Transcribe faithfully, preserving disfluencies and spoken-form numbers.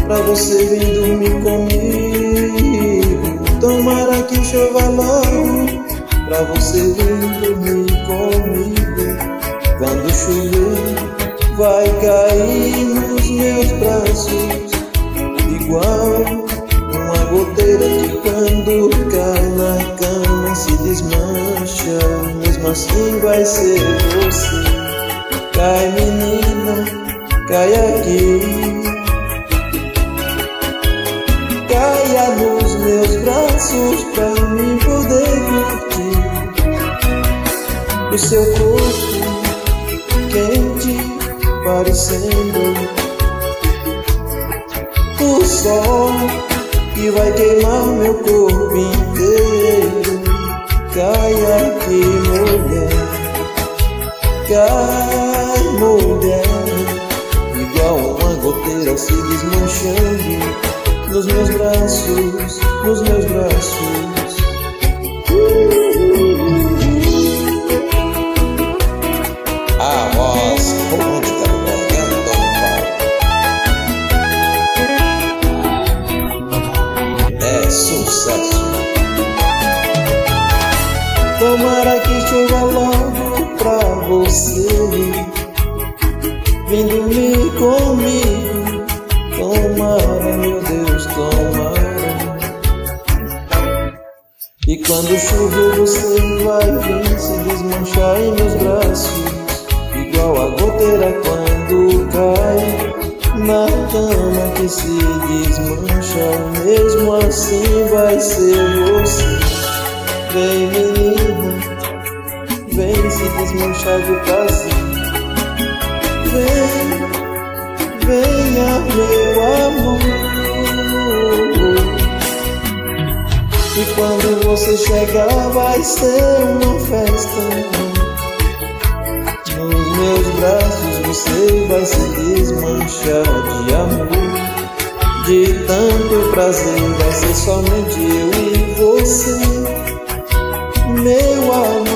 pra você vir dormir comigo. Tomara que chova logo, pra você vir dormir comigo. Quando chover, vai cair nos meus braços, igual uma goteira que quando cai na cama se desmancha. Mesmo assim vai ser você. Cai, menina, cai aqui, caia nos meus braços pra mim poder curtir o seu corpo quente, parecendo o sol que vai queimar meu corpo inteiro. Caia aqui, mulher, cai, mulher, igual uma goteira se desmanchando nos meus braços, nos meus braços. A voz romântica do Antônio Paulo é sucesso. Tomara que chova logo pra você vir dormir comigo. Tomara, meu Deus, tomara. E quando chover você vai vir se desmanchar em meus braços, igual a goteira quando cai na cama que se desmancha. Mesmo assim vai ser você. Vem, menina, vem se desmanchar de prazer. Vem, venha, meu amor. E quando você chegar vai ser uma festa. Nos meus braços você vai se desmanchar de amor. De tanto prazer vai ser somente eu e você, meu amor.